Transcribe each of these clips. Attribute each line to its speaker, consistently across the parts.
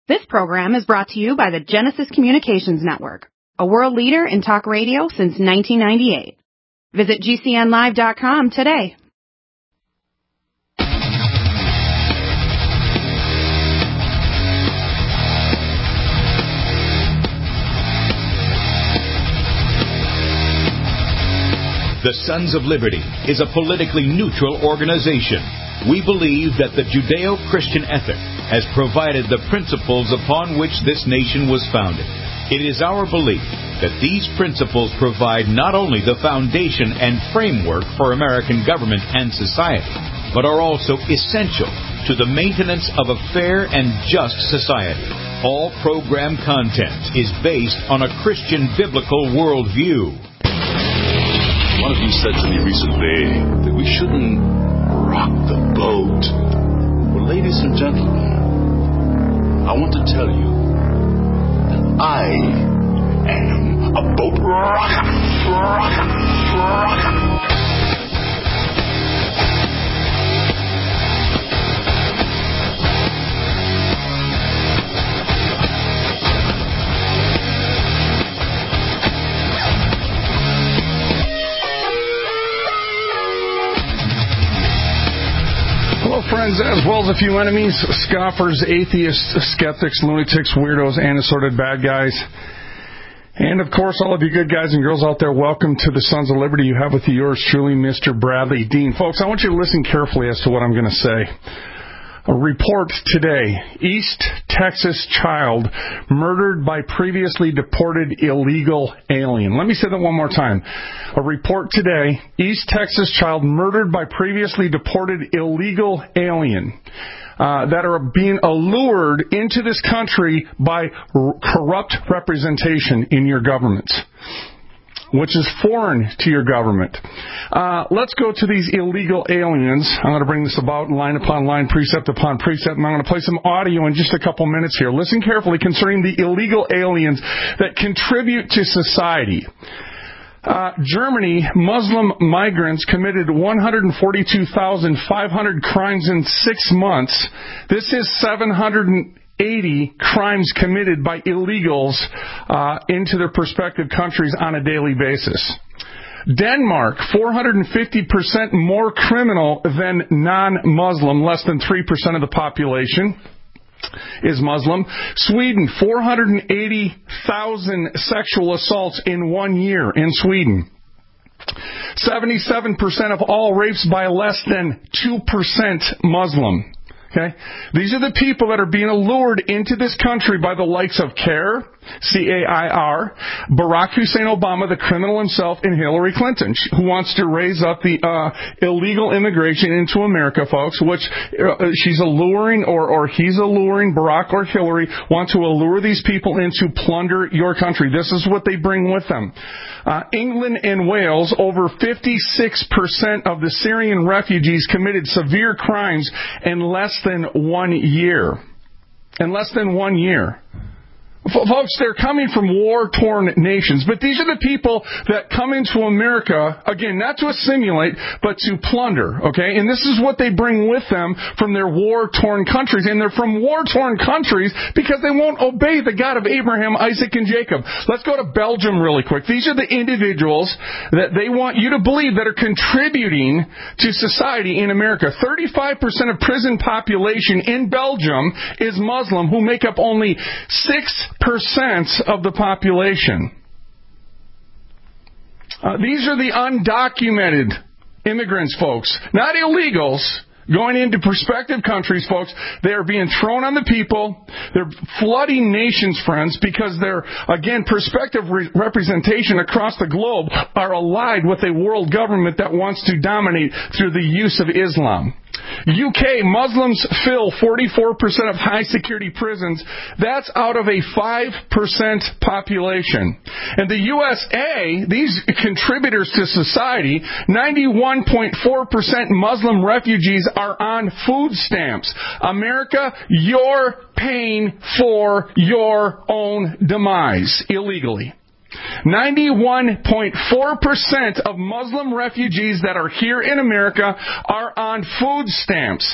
Speaker 1: This program is brought to you by the Genesis Communications Network, a world leader in talk radio since 1998. Visit GCNlive.com today.
Speaker 2: The Sons of Liberty is a politically neutral organization. We believe that the Judeo-Christian ethic has provided the principles upon which this nation was founded. It is our belief that these principles provide not only the foundation and framework for American government and society, but are also essential to the maintenance of a fair and just society. All program content is based on a Christian biblical worldview.
Speaker 3: One of you said to me recently that we shouldn't rock the boat. Well, ladies and gentlemen, I want to tell you that I am a boat rocker.
Speaker 4: Hello, friends, as well as a few enemies, scoffers, atheists, skeptics, lunatics, weirdos, and assorted bad guys. And, of course, all of you good guys and girls out there, welcome to the Sons of Liberty. You have with you yours truly, Mr. Bradley Dean. Folks, I want you to listen carefully as to what I'm going to say. A report today, East Texas child murdered by previously deported illegal alien. Let me say that one more time. A report today, East Texas child murdered by previously deported illegal alien that are being allured into this country by corrupt representation in your governments, which is foreign to your government. Let's go to these illegal aliens. I'm going to bring this about line upon line, precept upon precept, and I'm going to play some audio in just a couple minutes here. Listen carefully concerning the illegal aliens that contribute to society. Germany, Muslim migrants committed 142,500 crimes in 6 months. This is 780 crimes committed by illegals into their respective countries on a daily basis. Denmark, 450% more criminal than non-Muslim, less than 3% of the population is Muslim. Sweden, 480,000 sexual assaults in 1 year in Sweden. 77% of all rapes by less than 2% Muslim. Okay? These are the people that are being allured into this country by the likes of CAIR, C-A-I-R, Barack Hussein Obama, the criminal himself, and Hillary Clinton, who wants to raise up the illegal immigration into America, folks, which she's alluring, or he's alluring, Barack or Hillary, want to allure these people in to plunder your country. This is what they bring with them. England and Wales, over 56% of the Syrian refugees committed severe crimes in less than 1 year. In less than 1 year. Folks, they're coming from war-torn nations, but these are the people that come into America, again, not to assimilate, but to plunder, okay? And this is what they bring with them from their war-torn countries, and they're from war-torn countries because they won't obey the God of Abraham, Isaac, and Jacob. Let's go to Belgium really quick. These are the individuals that they want you to believe that are contributing to society in America. 35% of prison population in Belgium is Muslim, who make up only 6% of the population. These are the undocumented immigrants, folks, not illegals. Going into prospective countries, folks, they are being thrown on the people. They're flooding nations, friends, because their, again, prospective representation across the globe are allied with a world government that wants to dominate through the use of Islam. UK, Muslims fill 44% of high-security prisons. That's out of a 5% population. In the USA, these contributors to society, 91.4% Muslim refugees are on food stamps. America, you're paying for your own demise illegally. 91.4% of Muslim refugees that are here in America are on food stamps.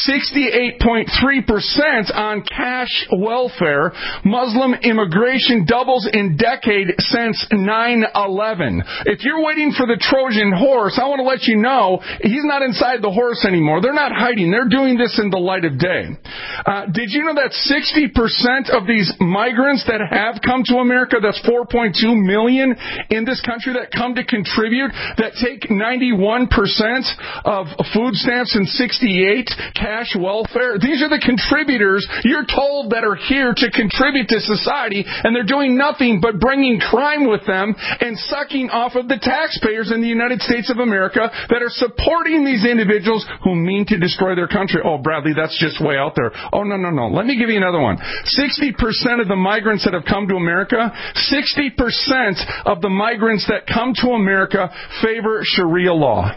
Speaker 4: 68.3% on cash welfare. Muslim immigration doubles in decade since 9/11. If you're waiting for the Trojan horse, I want to let you know he's not inside the horse anymore. They're not hiding. They're doing this in the light of day. Did you know that 60% of these migrants that have come to America, that's 4.2 million in this country that come to contribute, that take 91% of food stamps and 68 cash welfare? These are the contributors you're told that are here to contribute to society, and they're doing nothing but bringing crime with them and sucking off of the taxpayers in the United States of America that are supporting these individuals who mean to destroy their country. Oh, Bradley, that's just way out there. Oh, no. Let me give you another one. 60% of the migrants that have come to America, 60% of the migrants that come to America favor Sharia law.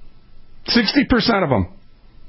Speaker 4: 60% of them.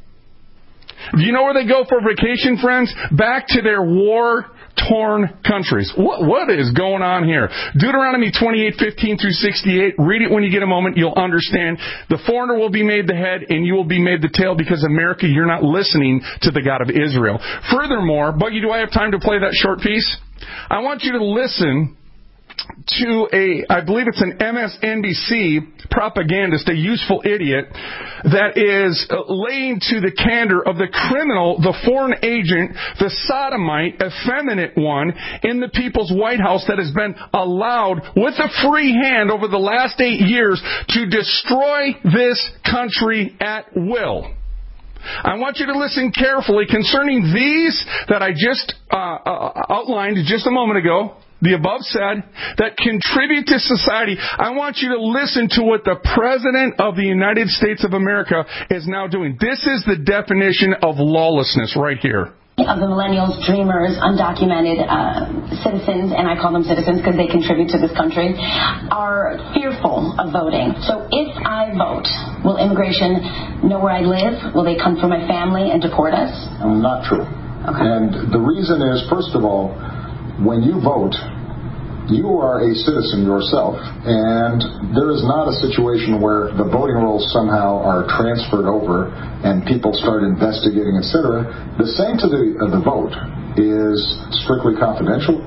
Speaker 4: Do you know where they go for vacation, friends? Back to their war-torn countries. What is going on here? Deuteronomy 28:15 through 68. Read it when you get a moment. You'll understand. The foreigner will be made the head, and you will be made the tail, because America, you're not listening to the God of Israel. Furthermore, Buggy, do I have time to play that short piece? I want you to listen to I believe it's an MSNBC propagandist, a useful idiot, that is laying to the candor of the criminal, the foreign agent, the sodomite, effeminate one in the people's White House that has been allowed with a free hand over the last 8 years to destroy this country at will. I want you to listen carefully concerning these that I just outlined just a moment ago. The above said, that contribute to society. I want you to listen to what the President of the United States of America is now doing. This is the definition of lawlessness right here.
Speaker 5: Of the millennials, dreamers, undocumented citizens, and I call them citizens because they contribute to this country, are fearful of voting. So if I vote, will immigration know where I live? Will they come for my family and deport us?
Speaker 6: Not true.
Speaker 5: Okay.
Speaker 6: And the reason is, first of all, when you vote, you are a citizen yourself, and there is not a situation where the voting rolls somehow are transferred over and people start investigating, etc. The same to the vote is strictly confidential.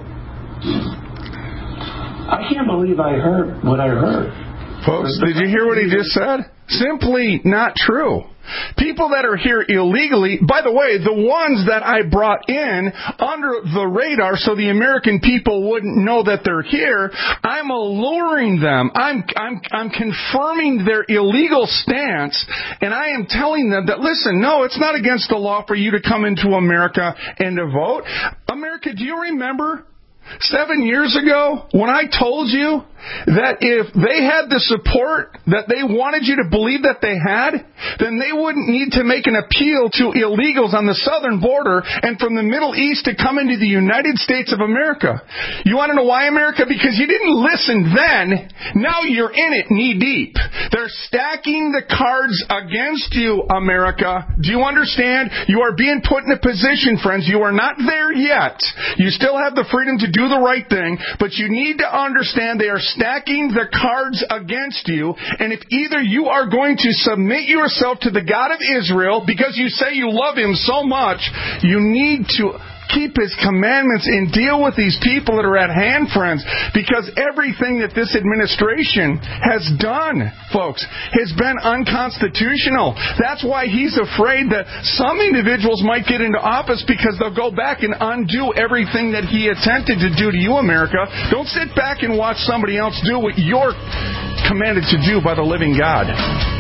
Speaker 7: I can't believe I heard what I heard.
Speaker 4: Folks, did you hear what he just said? Simply not true. People that are here illegally, by the way, the ones that I brought in under the radar so the American people wouldn't know that they're here, I'm alluring them. I'm confirming their illegal stance, and I am telling them that, listen, no, it's not against the law for you to come into America and to vote. America, do you remember 7 years ago when I told you that if they had the support that they wanted you to believe that they had, then they wouldn't need to make an appeal to illegals on the southern border and from the Middle East to come into the United States of America? You want to know why, America? Because you didn't listen then. Now you're in it knee deep. They're stacking the cards against you, America. Do you understand? You are being put in a position, friends. You are not there yet. You still have the freedom to do the right thing, but you need to understand they are stacking the cards against you, and if either you are going to submit yourself to the God of Israel because you say you love Him so much, you need to keep His commandments and deal with these people that are at hand, friends, because everything that this administration has done, folks, has been unconstitutional. That's why he's afraid that some individuals might get into office because they'll go back and undo everything that he attempted to do to you, America. Don't sit back and watch somebody else do what you're commanded to do by the living God.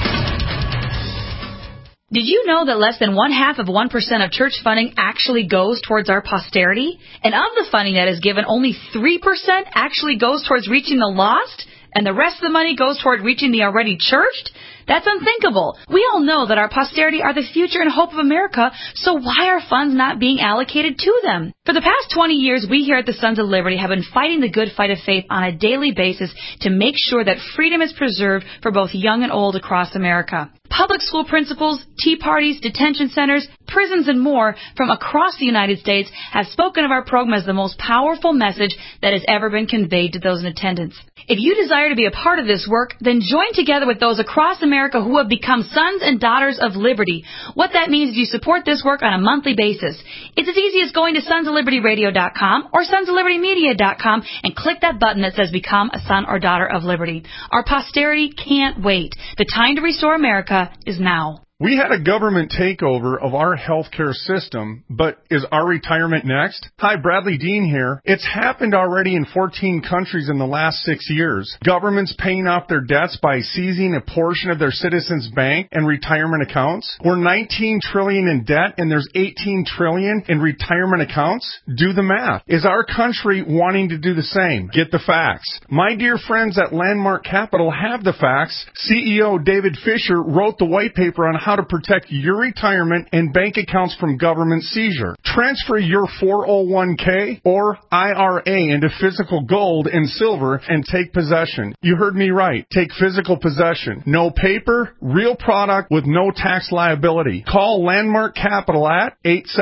Speaker 8: Did you know that less than 0.5% of church funding actually goes towards our posterity? And of the funding that is given, only 3% actually goes towards reaching the lost, and the rest of the money goes toward reaching the already churched? That's unthinkable. We all know that our posterity are the future and hope of America, so why are funds not being allocated to them? For the past 20 years, we here at the Sons of Liberty have been fighting the good fight of faith on a daily basis to make sure that freedom is preserved for both young and old across America. Public school principals, tea parties, detention centers, prisons, and more from across the United States have spoken of our program as the most powerful message that has ever been conveyed to those in attendance. If you desire to be a part of this work, then join together with those across America who have become sons and daughters of liberty. What that means is you support this work on a monthly basis. It's as easy as going to sonsoflibertyradio.com or sonsoflibertymedia.com and click that button that says Become a Son or Daughter of Liberty. Our posterity can't wait. The time to restore America is now.
Speaker 4: We had a government takeover of our healthcare system, but is our retirement next? Hi, Bradley Dean here. It's happened already in 14 countries in the last 6 years. Governments paying off their debts by seizing a portion of their citizens' bank and retirement accounts. We're $19 trillion in debt and there's $18 trillion in retirement accounts. Do the math. Is our country wanting to do the same? Get the facts. My dear friends at Landmark Capital have the facts. CEO David Fisher wrote the white paper on how to protect your retirement and bank accounts from government seizure. Transfer your 401k or IRA into physical gold and silver and take possession. You heard me right. Take physical possession. No paper, real product with no tax liability. Call Landmark Capital at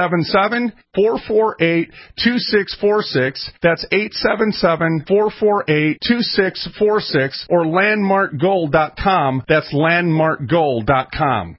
Speaker 4: 877-448-2646. That's 877-448-2646 or landmarkgold.com. That's landmarkgold.com.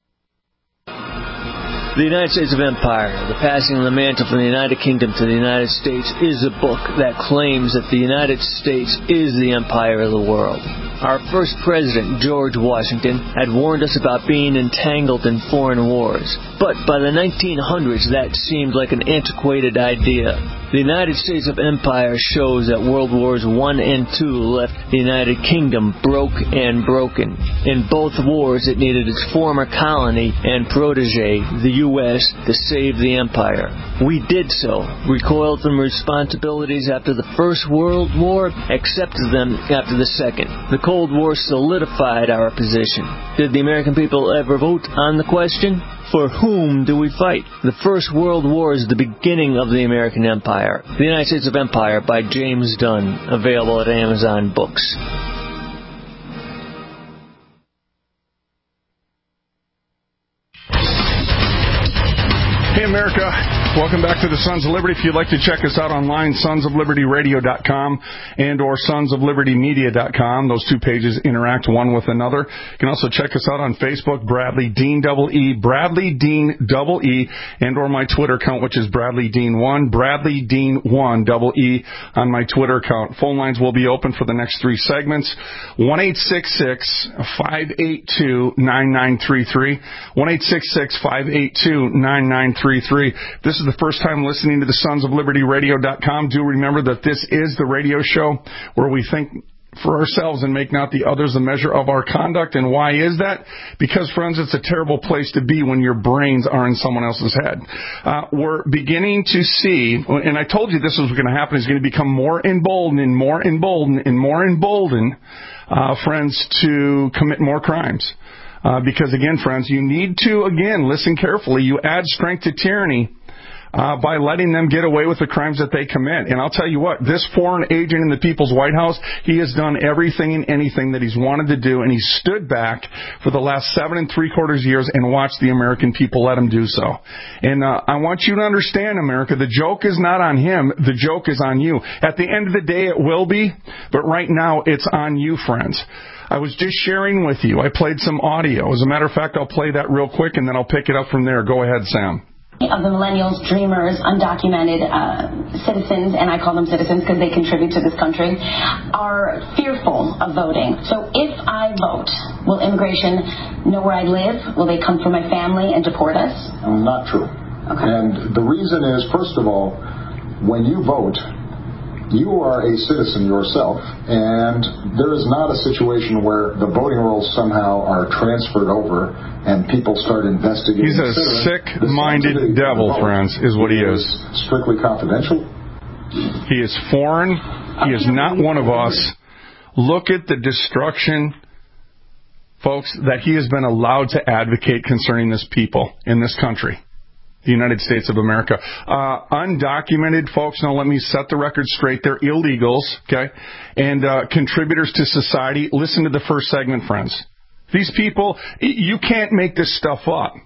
Speaker 9: The United States of Empire, The Passing of the Mantle from the United Kingdom to the United States, is a book that claims that the United States is the empire of the world. Our first president, George Washington, had warned us about being entangled in foreign wars. But by the 1900s, that seemed like an antiquated idea. The United States of Empire shows that World Wars I and II left the United Kingdom broke and broken. In both wars, it needed its former colony and protege, the U.S., to save the empire. We did so, recoiled from responsibilities after the First World War, accepted them after the Second. The Cold War solidified our position. Did the American people ever vote on the question? For whom do we fight? The First World War is the beginning of the American Empire. The United States of Empire by James Dunn, available at Amazon Books.
Speaker 4: Hey, America. Welcome back to the Sons of Liberty. If you'd like to check us out online, sonsoflibertyradio.com and or sonsoflibertymedia.com. Those two pages interact one with another. You can also check us out on Facebook, Bradley Dean EE, Bradley Dean EE, and or my Twitter account, which is Bradley Dean 1, Bradley Dean 1 EE on my Twitter account. Phone lines will be open for the next 3 segments. 1-866-582-9933. 1-866-582-9933. This is the first time listening to the sonsoflibertyradio.com. Do remember that this is the radio show where we think for ourselves and make not the others the measure of our conduct. And why is that? Because, friends, it's a terrible place to be when your brains are in someone else's head. We're beginning to see, and I told you this was going to happen, is going to become more emboldened and more emboldened and more emboldened, friends, to commit more crimes. Because, again, friends, you need to, again, listen carefully. You add strength to tyranny by letting them get away with the crimes that they commit. And I'll tell you what, this foreign agent in the People's White House, he has done everything and anything that he's wanted to do, and he stood back for the last 7 3/4 years and watched the American people let him do so. And I want you to understand, America, the joke is not on him, the joke is on you. At the end of the day, it will be, but right now, it's on you, friends. I was just sharing with you. I played some audio. As a matter of fact, I'll play that real quick, and then I'll pick it up from there. Go ahead, Sam.
Speaker 5: Of the millennials, dreamers, undocumented citizens, and I call them citizens because they contribute to this country, are fearful of voting. So if I vote, will immigration know where I live? Will they come for my family and deport us?
Speaker 6: Not true.
Speaker 5: Okay.
Speaker 6: And the reason is, first of all, when you vote, you are a citizen yourself, and there is not a situation where the voting rolls somehow are transferred over and people start investigating.
Speaker 4: He's a sick-minded devil, friends, is what he is.
Speaker 6: Strictly confidential.
Speaker 4: He is foreign. He is not one of us. Look at the destruction folks, that he has been allowed to advocate concerning this people in this country, the United States of America. Undocumented folks, now let me set the record straight. They're illegals, okay? And contributors to society. Listen to the first segment, friends. These people, you can't make this stuff up.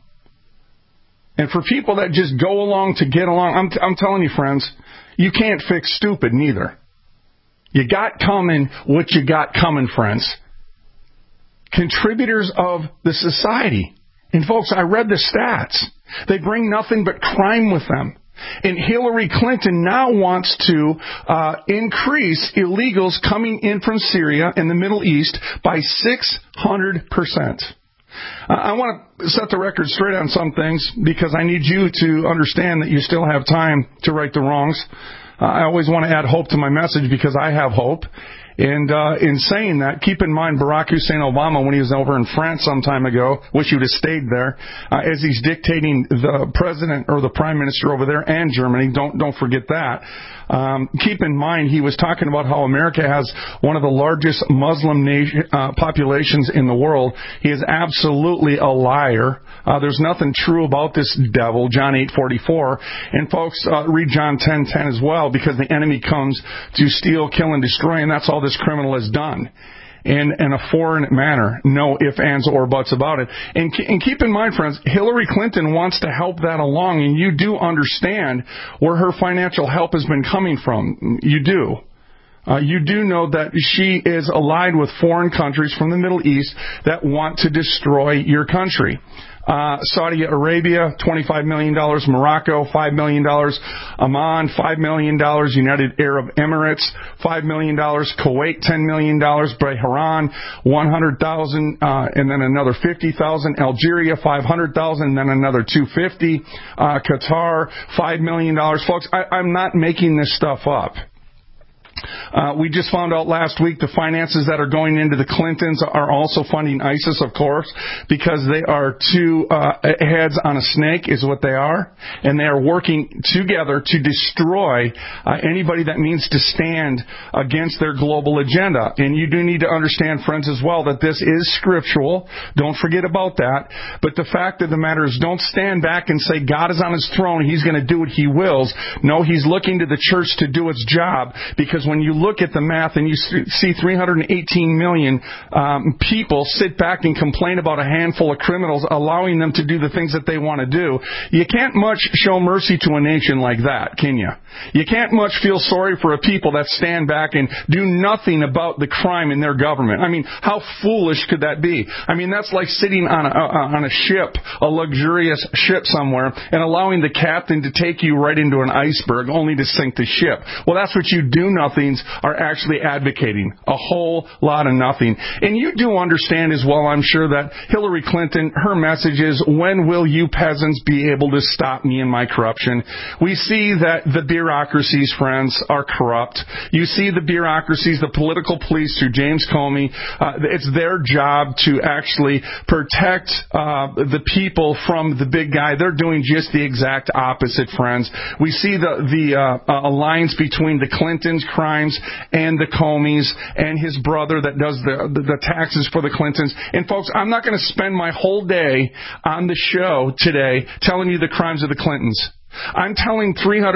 Speaker 4: And for people that just go along to get along, I'm telling you, friends, you can't fix stupid neither. You got coming what you got coming, friends. Contributors of the society. And folks, I read the stats. They bring nothing but crime with them. And Hillary Clinton now wants to increase illegals coming in from Syria and the Middle East by 600%. I want to set the record straight on some things because I need you to understand that you still have time to right the wrongs. I always want to add hope to my message because I have hope. And in saying that, keep in mind Barack Hussein Obama, when he was over in France some time ago, wish he would have stayed there, as he's dictating the president or the prime minister over there and Germany. Don't forget that. Keep in mind he was talking about how America has one of the largest Muslim populations in the world. He is absolutely a liar. There's nothing true about this devil, John 8:44. And folks, read John 10:10 as well, because the enemy comes to steal, kill, and destroy, and that's all this criminal has done. In a foreign manner. No ifs, ands, or buts about it. And keep in mind, friends, Hillary Clinton wants to help that along, and you do understand where her financial help has been coming from. You do. You do know that she is allied with foreign countries from the Middle East that want to destroy your country. Saudi Arabia, $25 million. Morocco, $5 million. Oman, $5 million. United Arab Emirates, $5 million. Kuwait, $10 million. Bahrain, $100,000, and then another $50,000. Algeria, $500,000, and then another $250,000. Qatar, $5 million. Folks, I'm not making this stuff up. We just found out last week the finances that are going into the Clintons are also funding ISIS, of course, because they are two heads on a snake is what they are, and they are working together to destroy anybody that means to stand against their global agenda. And you do need to understand, friends, as well, that this is scriptural. Don't forget about that. But the fact of the matter is, don't stand back and say God is on his throne, he's going to do what he wills. No, he's looking to the church to do its job, because when you look at the math and you see 318 million people sit back and complain about a handful of criminals allowing them to do the things that they want to do, you can't much show mercy to a nation like that, can you? You can't much feel sorry for a people that stand back and do nothing about the crime in their government. I mean, how foolish could that be? I mean, that's like sitting on a ship, a luxurious ship somewhere, and allowing the captain to take you right into an iceberg only to sink the ship. Well, that's what you do nothings are actually advocating. A whole lot of nothing. And you do understand as well, I'm sure, that Hillary Clinton, her message is, when will you peasants be able to stop me in my corruption? We see that the bureaucracies, friends, are corrupt. You see the bureaucracies, the political police through James Comey. It's their job to actually protect the people from the big guy. They're doing just the exact opposite, friends. We see the alliance between the Clintons, crimes, and the Comeys, and his brother that does the taxes for the Clintons. And folks, I'm not going to spend my whole day on the show today telling you the crimes of the Clintons. I'm telling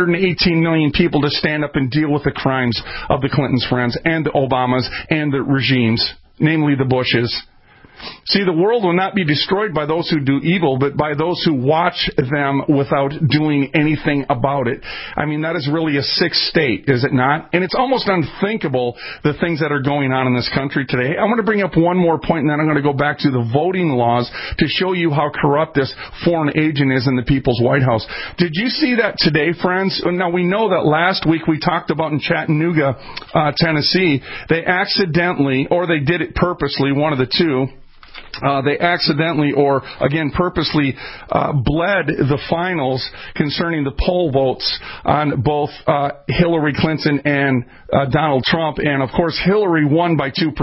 Speaker 4: 318 million people to stand up and deal with the crimes of the Clintons, friends, and the Obamas, and the regimes, namely the Bushes. See, the world will not be destroyed by those who do evil, but by those who watch them without doing anything about it. I mean, that is really a sick state, is it not? And it's almost unthinkable, the things that are going on in this country today. I want to bring up one more point, and then I'm going to go back to the voting laws to show you how corrupt this foreign agent is in the People's White House. Did you see that today, friends? Now, we know that last week we talked about in Chattanooga, Tennessee, they accidentally, or they did it purposely, one of the two, they accidentally or, again, purposely bled the finals concerning the poll votes on both Hillary Clinton and Donald Trump. And, of course, Hillary won by 2%.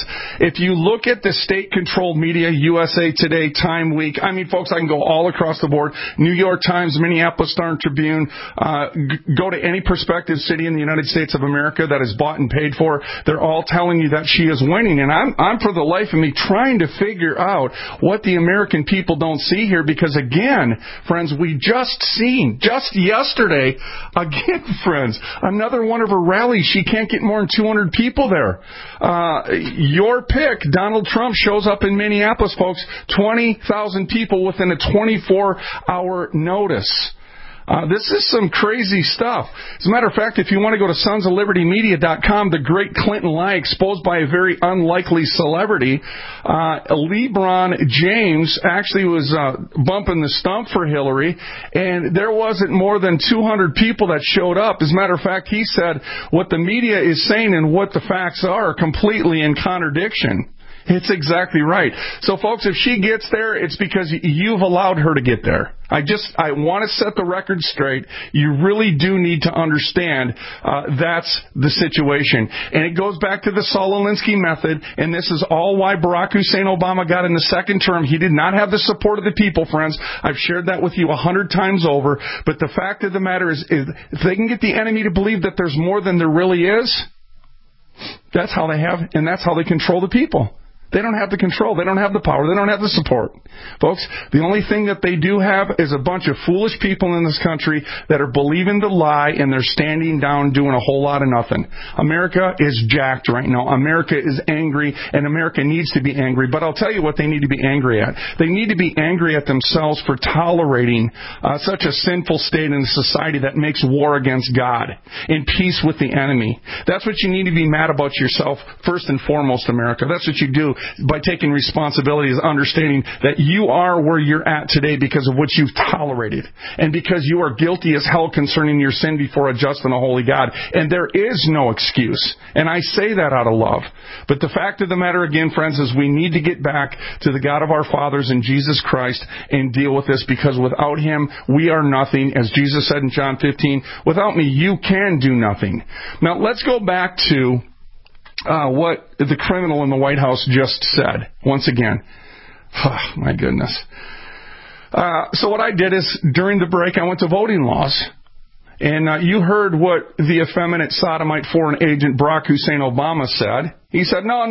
Speaker 4: If you look at the state-controlled media, USA Today, Time Week, I mean, folks, I can go all across the board. New York Times, Minneapolis Star-Tribune, go to any prospective city in the United States of America that is bought and paid for. They're all telling you that she is winning. And I'm for the life of me, trying to figure figure out what the American people don't see here, because again, friends, we just yesterday, again, friends, another one of her rallies, she can't get more than 200 people there. Your pick, Donald Trump, shows up in Minneapolis, folks, 20,000 people within a 24-hour notice. This is some crazy stuff. As a matter of fact, if you want to go to sonsoflibertymedia.com, the great Clinton lie exposed by a very unlikely celebrity, LeBron James actually was bumping the stump for Hillary, and there wasn't more than 200 people that showed up. As a matter of fact, he said what the media is saying and what the facts are completely in contradiction. It's exactly right. So, folks, if she gets there, it's because you've allowed her to get there. I want to set the record straight. You really do need to understand that's the situation. And it goes back to the Saul Alinsky method, and this is all why Barack Hussein Obama got in the second term. He did not have the support of the people, friends. I've shared that with you 100 times over. But the fact of the matter is if they can get the enemy to believe that there's more than there really is, that's how they have, and that's how they control the people. They don't have the control. They don't have the power. They don't have the support. Folks, the only thing that they do have is a bunch of foolish people in this country that are believing the lie, and they're standing down doing a whole lot of nothing. America is jacked right now. America is angry, and America needs to be angry. But I'll tell you what they need to be angry at. They need to be angry at themselves for tolerating such a sinful state in society that makes war against God in peace with the enemy. That's what you need to be mad about yourself, first and foremost, America. That's what you do by taking responsibility, is understanding that you are where you're at today because of what you've tolerated and because you are guilty as hell concerning your sin before a just and a holy God. And there is no excuse. And I say that out of love. But the fact of the matter, again, friends, is we need to get back to the God of our fathers and Jesus Christ and deal with this, because without Him, we are nothing. As Jesus said in John 15, without me, you can do nothing. Now, let's go back to what the criminal in the White House just said. Once again. Oh, my goodness. So what I did is, during the break, I went to voting laws. And you heard what the effeminate sodomite foreign agent Barack Hussein Obama said. He said, no.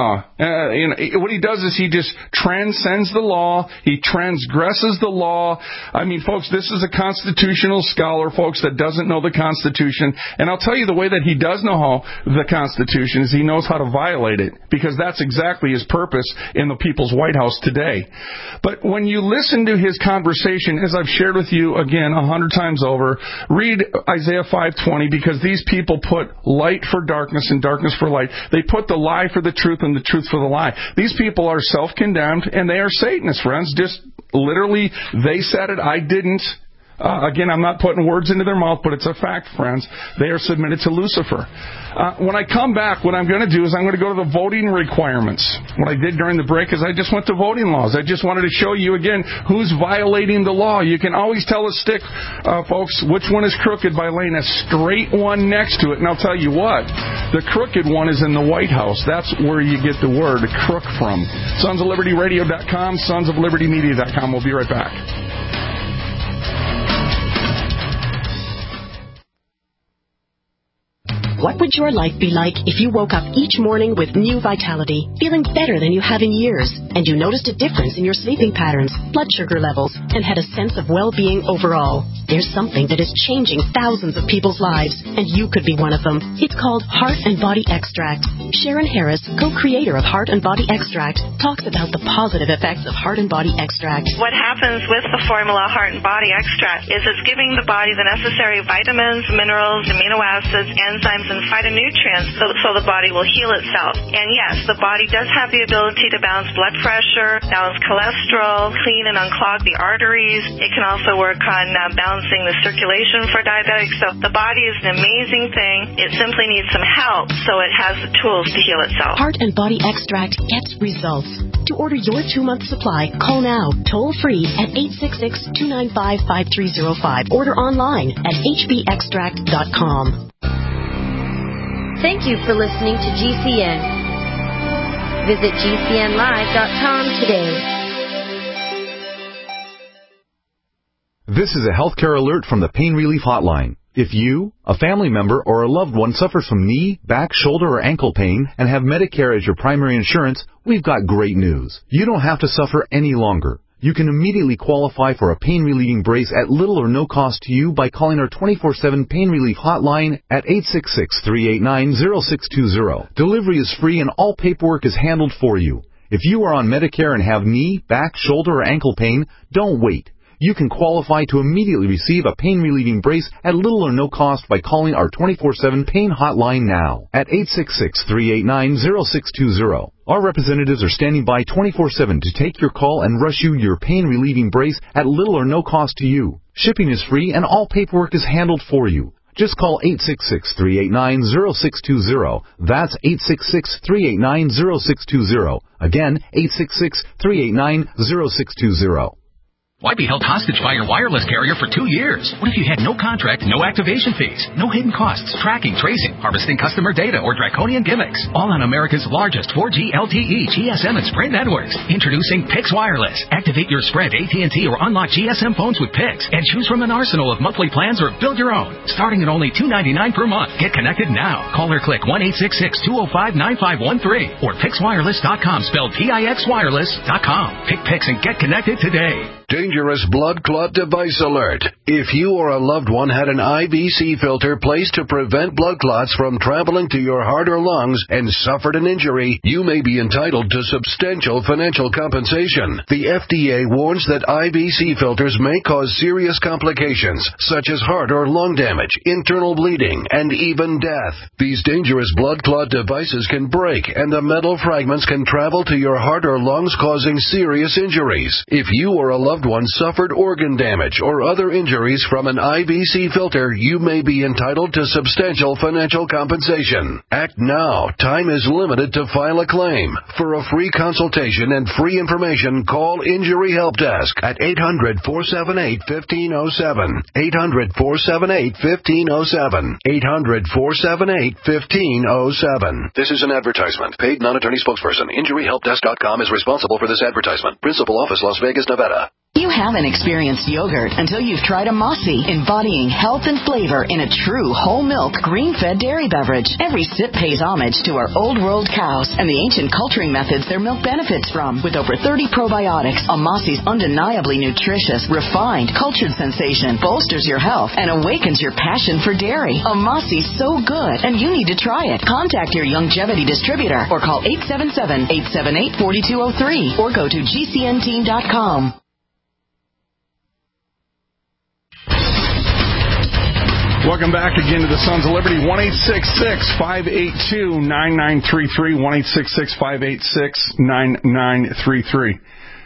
Speaker 4: What he does is he just transcends the law. He transgresses the law. I mean, folks, this is a constitutional scholar, folks, that doesn't know the Constitution. And I'll tell you the way that he does know how the Constitution is he knows how to violate it, because that's exactly his purpose in the People's White House today. But when you listen to his conversation, as I've shared with you, again, 100 times over, read Isaiah 5:20, because these people put light for darkness and darkness for light. They put the lie for the truth and the truth for the lie. These people are self-condemned, and they are Satanists, friends. Just literally, they said it. I didn't. Again, I'm not putting words into their mouth, but it's a fact, friends. They are submitted to Lucifer. When I come back, what I'm going to do is I'm going to go to the voting requirements. What I did during the break is I just went to voting laws. I just wanted to show you, again, who's violating the law. You can always tell a stick, folks, which one is crooked by laying a straight one next to it. And I'll tell you what, the crooked one is in the White House. That's where you get the word crook from. SonsOfLibertyRadio.com, SonsOfLibertyMedia.com. We'll be right back.
Speaker 10: What would your life be like if you woke up each morning with new vitality, feeling better than you have in years, and you noticed a difference in your sleeping patterns, blood sugar levels, and had a sense of well-being overall? There's something that is changing thousands of people's lives, and you could be one of them. It's called Heart and Body Extract. Sharon Harris, co-creator of Heart and Body Extract, talks about the positive effects of Heart and Body Extract.
Speaker 11: What happens with the formula Heart and Body Extract is it's giving the body the necessary vitamins, minerals, amino acids, enzymes, and phytonutrients so the body will heal itself. And yes, the body does have the ability to balance blood pressure, balance cholesterol, clean and unclog the arteries. It can also work on balancing the circulation for diabetics. So the body is an amazing thing. It simply needs some help so it has the tools to heal itself.
Speaker 10: Heart and Body Extract gets results. To order your 2-month supply, call now, toll-free at 866-295-5305. Order online at hbextract.com.
Speaker 12: Thank you for listening to GCN. Visit GCNlive.com today.
Speaker 13: This is a healthcare alert from the Pain Relief Hotline. If you, a family member, or a loved one suffers from knee, back, shoulder, or ankle pain and have Medicare as your primary insurance, we've got great news. You don't have to suffer any longer. You can immediately qualify for a pain-relieving brace at little or no cost to you by calling our 24/7 pain relief hotline at 866-389-0620. Delivery is free and all paperwork is handled for you. If you are on Medicare and have knee, back, shoulder, or ankle pain, don't wait. You can qualify to immediately receive a pain-relieving brace at little or no cost by calling our 24/7 pain hotline now at 866-389-0620. Our representatives are standing by 24/7 to take your call and rush you your pain-relieving brace at little or no cost to you. Shipping is free and all paperwork is handled for you. Just call 866-389-0620. That's 866-389-0620. Again, 866-389-0620.
Speaker 14: Why be held hostage by your wireless carrier for 2 years? What if you had no contract, no activation fees, no hidden costs, tracking, tracing, harvesting customer data, or draconian gimmicks? All on America's largest 4G LTE, GSM, and Sprint networks. Introducing Pix Wireless. Activate your Sprint, AT&T, or unlock GSM phones with Pix and choose from an arsenal of monthly plans or build your own. Starting at only $2.99 per month. Get connected now. Call or click 1-866-205-9513 or PixWireless.com, spelled PIXWireless.com. Pick Pix and get connected today.
Speaker 15: Dangerous blood clot device alert. If you or a loved one had an IVC filter placed to prevent blood clots from traveling to your heart or lungs and suffered an injury, you may be entitled to substantial financial compensation. The FDA warns that IVC filters may cause serious complications, such as heart or lung damage, internal bleeding, and even death. These dangerous blood clot devices can break, and the metal fragments can travel to your heart or lungs, causing serious injuries. If you or a loved one suffered organ damage or other injuries from an IVC filter, you may be entitled to substantial financial compensation. Act now. Time is limited to file a claim. For a free consultation and free information, call Injury Help Desk at 800-478-1507. 800-478-1507. 800-478-1507. This is an advertisement. Paid non-attorney spokesperson. InjuryHelpDesk.com is responsible for this advertisement. Principal office, Las Vegas, Nevada.
Speaker 16: You haven't experienced yogurt until you've tried a Mossy, embodying health and flavor in a true whole milk, green-fed dairy beverage. Every sip pays homage to our old world cows and the ancient culturing methods their milk benefits from. With over 30 probiotics, a Mossy's undeniably nutritious, refined, cultured sensation bolsters your health and awakens your passion for dairy. A Mossy's so good, and you need to try it. Contact your Longevity distributor or call 877-878-4203 or go to GCNteam.com.
Speaker 4: Welcome back again to the Sons of Liberty. 1-866-582-9933. 1-866-586-9933.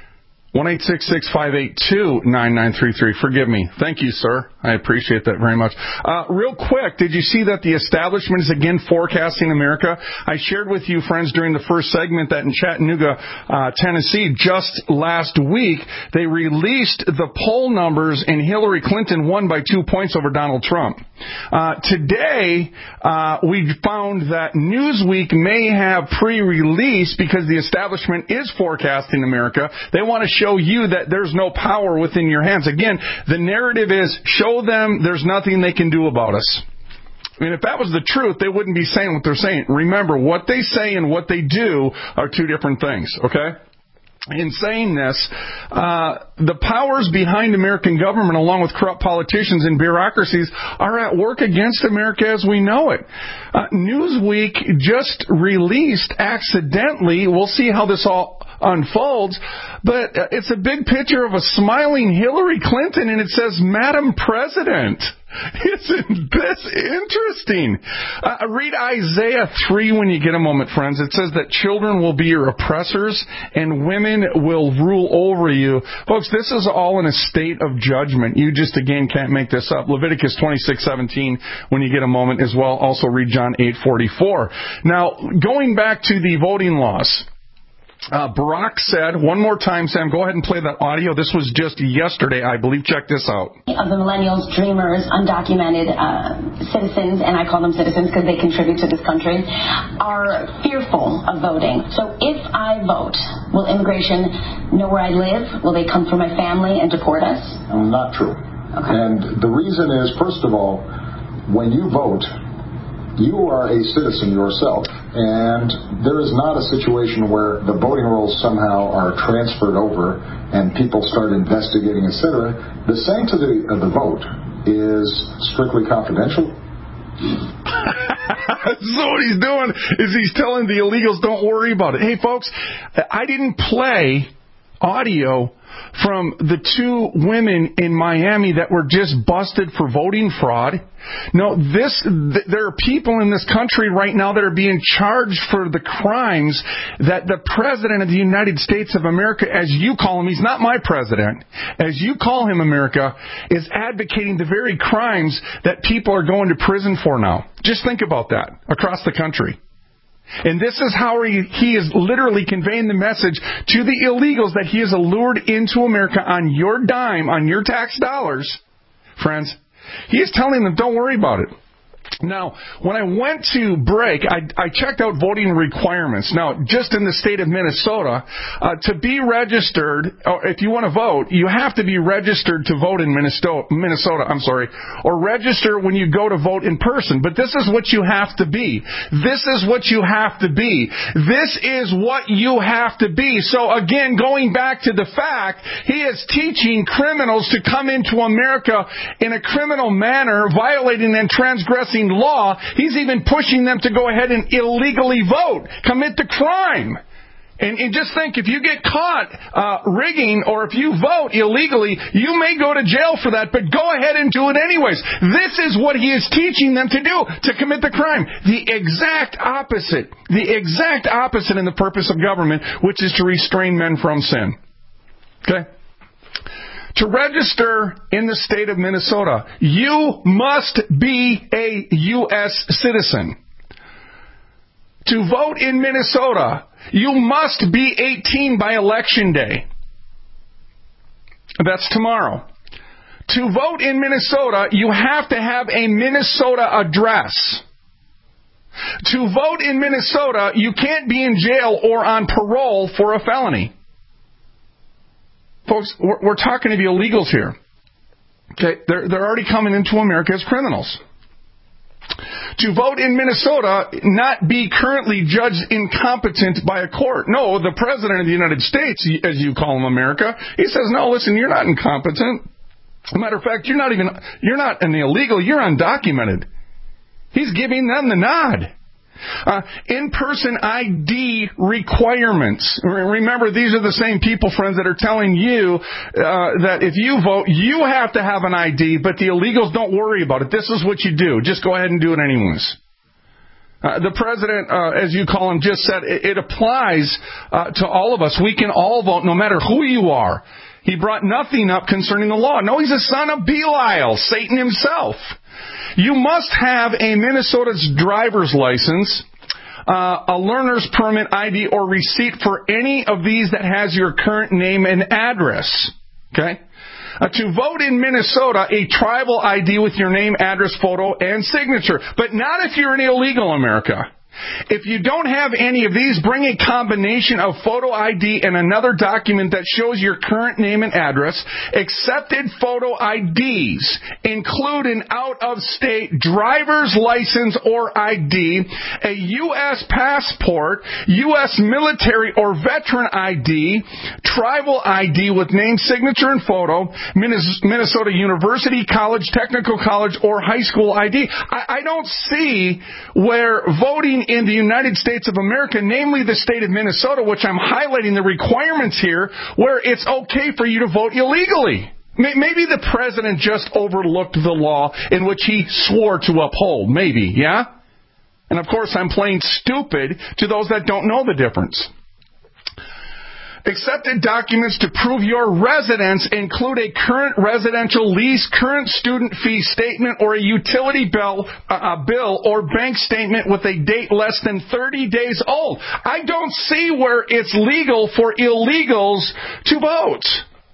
Speaker 4: 1-866-582-9933. Forgive me. Thank you, sir. I appreciate that very much. Real quick, did you see that the establishment is again forecasting America? I shared with you, friends, during the first segment that in Chattanooga, Tennessee, just last week, they released the poll numbers and Hillary Clinton won by 2 points over Donald Trump. Today, we found that Newsweek may have pre-release because the establishment is forecasting America. They want to show you that there's no power within your hands. Again, the narrative is show them there's nothing they can do about us. I mean, if that was the truth, they wouldn't be saying what they're saying. Remember, what they say and what they do are two different things, okay? In saying this, the powers behind American government, along with corrupt politicians and bureaucracies, are at work against America as we know it. Newsweek just released accidentally, we'll see how this all unfolds, but it's a big picture of a smiling Hillary Clinton, and it says, Madam President. Isn't this interesting? Read Isaiah 3 when you get a moment, friends. It says that children will be your oppressors and women will rule over you. Folks, this is all in a state of judgment. You just, again, can't make this up. Leviticus 26:17 when you get a moment as well. Also read John 8:44. Now, going back to the voting laws, Barack said, one more time, Sam, go ahead and play that audio. This was just yesterday, I believe. Check this out.
Speaker 5: Of the millennials, dreamers, undocumented citizens, and I call them citizens because they contribute to this country, are fearful of voting. So if I vote, will immigration know where I live? Will they come for my family and deport us?
Speaker 6: Not true.
Speaker 5: Okay.
Speaker 6: And the reason is, first of all, when you vote, you are a citizen yourself, and there is not a situation where the voting rolls somehow are transferred over and people start investigating, etc. The sanctity of the vote is strictly confidential.
Speaker 4: So what he's doing is he's telling the illegals, don't worry about it. Hey, folks, I didn't play audio from the two women in Miami that were just busted for voting fraud. No, there are people in this country right now that are being charged for the crimes that the President of the United States of America, as you call him, he's not my president, as you call him, America, is advocating the very crimes that people are going to prison for now. Just think about that across the country. And this is how he is literally conveying the message to the illegals that he is allured into America on your dime, on your tax dollars, friends. He is telling them, don't worry about it. Now, when I went to break, I checked out voting requirements. Now, just in the state of Minnesota, to be registered, or if you want to vote, you have to be registered to vote in Minnesota, or register when you go to vote in person. But this is what you have to be. This is what you have to be. This is what you have to be. So again, going back to the fact, he is teaching criminals to come into America in a criminal manner, violating and transgressing law. He's even pushing them to go ahead and illegally vote, commit the crime. And just think, if you get caught rigging or if you vote illegally, you may go to jail for that, but go ahead and do it anyways. This is what he is teaching them to do, to commit the crime. The exact opposite in the purpose of government, which is to restrain men from sin. Okay? To register in the state of Minnesota, you must be a U.S. citizen. To vote in Minnesota, you must be 18 by election day. That's tomorrow. To vote in Minnesota, you have to have a Minnesota address. To vote in Minnesota, you can't be in jail or on parole for a felony. Folks, we're talking to the illegals here. Okay, they're already coming into America as criminals. To vote in Minnesota, not be currently judged incompetent by a court. No, the President of the United States, as you call him, America, he says, no, listen, you're not incompetent. As a matter of fact, you're not an illegal, you're undocumented. He's giving them the nod. In-person ID requirements. Remember, these are the same people, friends, that are telling you that if you vote, you have to have an ID, but the illegals, don't worry about it. This is what you do. Just go ahead and do it anyways. The President, as you call him, just said it applies to all of us. We can all vote no matter who you are. He brought nothing up concerning the law. No, he's a son of Belial, Satan himself. You must have a Minnesota's driver's license, a learner's permit, ID, or receipt for any of these that has your current name and address. Okay? To vote in Minnesota, a tribal ID with your name, address, photo, and signature. But not if you're an illegal America. If you don't have any of these, bring a combination of photo ID and another document that shows your current name and address. Accepted photo IDs include an out-of-state driver's license or ID, a U.S. passport, U.S. military or veteran ID, tribal ID with name, signature, and photo, Minnesota University, college, technical college, or high school ID. I don't see where voting in the United States of America, namely the state of Minnesota, which I'm highlighting the requirements here, where it's okay for you to vote illegally. Maybe the President just overlooked the law in which he swore to uphold. Maybe, yeah? And of course, I'm playing stupid to those that don't know the difference. Accepted documents to prove your residence include a current residential lease, current student fee statement, or a utility bill or bank statement with a date less than 30 days old. I don't see where it's legal for illegals to vote.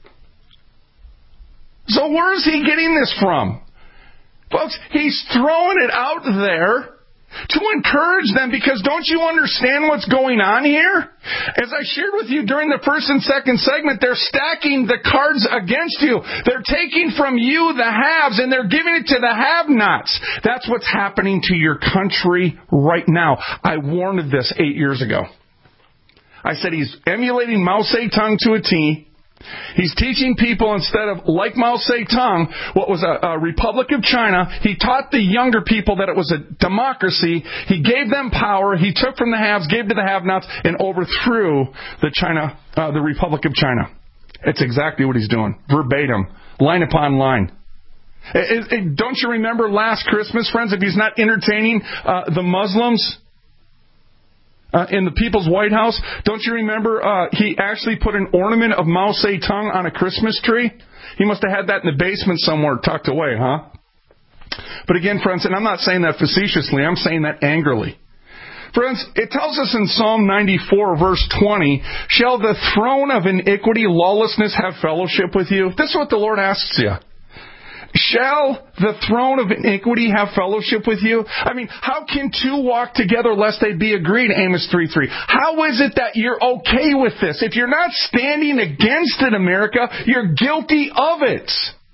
Speaker 4: So where is he getting this from? Folks, he's throwing it out there to encourage them, because don't you understand what's going on here? As I shared with you during the first and second segment, they're stacking the cards against you. They're taking from you the haves and they're giving it to the have-nots. That's what's happening to your country right now. I warned of this 8 years ago. I said he's emulating Mao Zedong to a T. He's teaching people, instead of, like Mao Zedong, what was a Republic of China, he taught the younger people that it was a democracy. He gave them power. He took from the haves, gave to the have-nots, and overthrew the Republic of China. It's exactly what he's doing. Verbatim. Line upon line. Don't you remember last Christmas, friends, if he's not entertaining the Muslims in the People's White House? Don't you remember he actually put an ornament of Mao Zedong on a Christmas tree? He must have had that in the basement somewhere tucked away, huh? But again, friends, and I'm not saying that facetiously, I'm saying that angrily. Friends, it tells us in Psalm 94, verse 20, shall the throne of iniquity, lawlessness, have fellowship with you? This is what the Lord asks you. Shall the throne of iniquity have fellowship with you? I mean, how can two walk together lest they be agreed? Amos 3:3. How is it that you're okay with this? If you're not standing against it, America, you're guilty of it.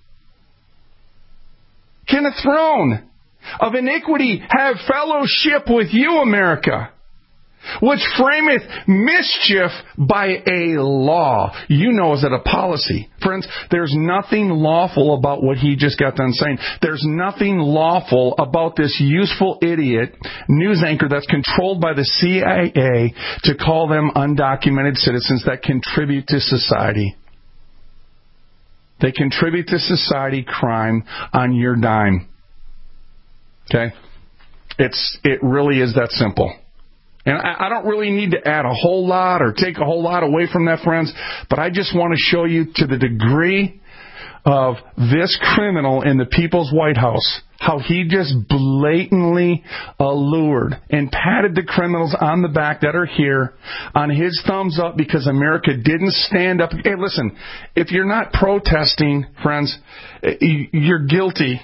Speaker 4: Can a throne of iniquity have fellowship with you, America, which frameth mischief by a law? You know, is it a policy? Friends, there's nothing lawful about what he just got done saying. There's nothing lawful about this useful idiot news anchor that's controlled by the CIA to call them undocumented citizens that contribute to society. They contribute to society crime on your dime. Okay? It really is that simple. And I don't really need to add a whole lot or take a whole lot away from that, friends, but I just want to show you to the degree of this criminal in the People's White House, how he just blatantly allured and patted the criminals on the back that are here on his thumbs up because America didn't stand up. Hey, listen, if you're not protesting, friends, you're guilty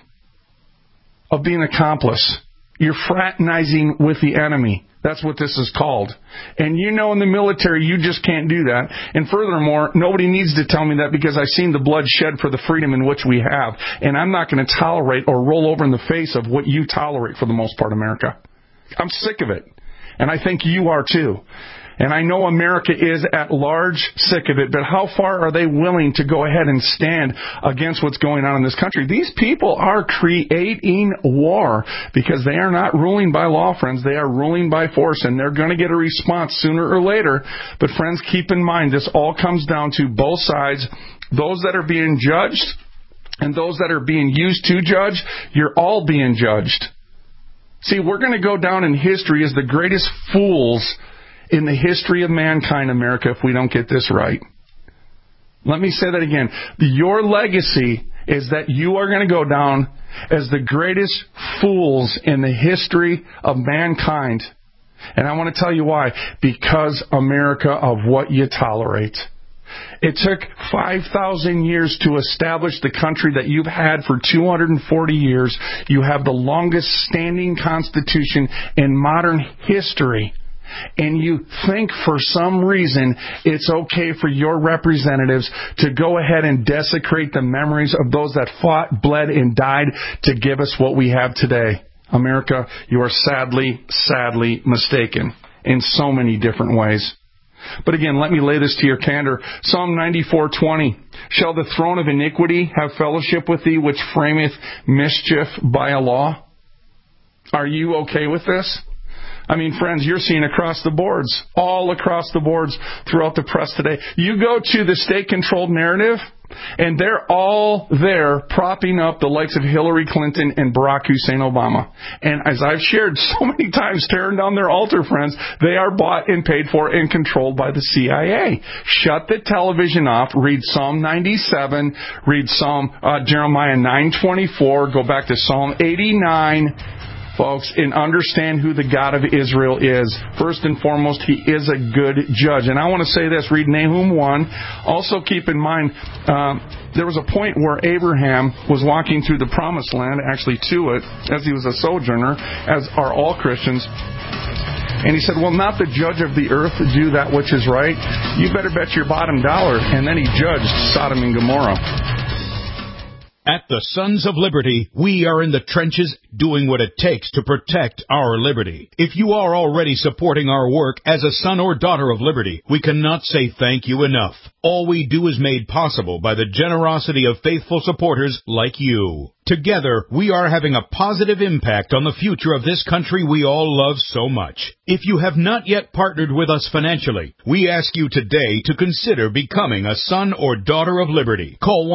Speaker 4: of being an accomplice. You're fraternizing with the enemy. That's what this is called. And you know, in the military, you just can't do that. And furthermore, nobody needs to tell me that, because I've seen the blood shed for the freedom in which we have. And I'm not going to tolerate or roll over in the face of what you tolerate for the most part, America. I'm sick of it. And I think you are too. And I know America is at large sick of it, but how far are they willing to go ahead and stand against what's going on in this country? These people are creating war because they are not ruling by law, friends. They are ruling by force, and they're going to get a response sooner or later. But friends, keep in mind, this all comes down to both sides. Those that are being judged and those that are being used to judge, you're all being judged. See, we're going to go down in history as the greatest fools in the history of mankind, America, if we don't get this right. Let me say that again. Your legacy is that you are going to go down as the greatest fools in the history of mankind. And I want to tell you why. Because, America, of what you tolerate. It took 5,000 years to establish the country that you've had for 240 years. You have the longest standing constitution in modern history. And you think for some reason it's okay for your representatives to go ahead and desecrate the memories of those that fought, bled, and died to give us what we have today. America, you are sadly, sadly mistaken in so many different ways. But again, let me lay this to your candor. Psalm 94:20. Shall the throne of iniquity have fellowship with thee, which frameth mischief by a law? Are you okay with this? I mean, friends, you're seeing across the boards, all across the boards throughout the press today. You go to the state-controlled narrative, and they're all there propping up the likes of Hillary Clinton and Barack Hussein Obama. And as I've shared so many times, tearing down their altar, friends, they are bought and paid for and controlled by the CIA. Shut the television off. Read Psalm 97. Read Jeremiah 9:24. Go back to Psalm 89. Folks, and understand who the God of Israel is. First and foremost, He is a good judge. And I want to say this, read Nahum 1. Also keep in mind, there was a point where Abraham was walking through the promised land, actually to it, as he was a sojourner, as are all Christians. And he said, will not the judge of the earth do that which is right? You better bet your bottom dollar. And then he judged Sodom and Gomorrah.
Speaker 2: At the Sons of Liberty, we are in the trenches doing what it takes to protect our liberty. If you are already supporting our work as a son or daughter of liberty, we cannot say thank you enough. All we do is made possible by the generosity of faithful supporters like you. Together, we are having a positive impact on the future of this country we all love so much. If you have not yet partnered with us financially, we ask you today to consider becoming a son or daughter of liberty. Call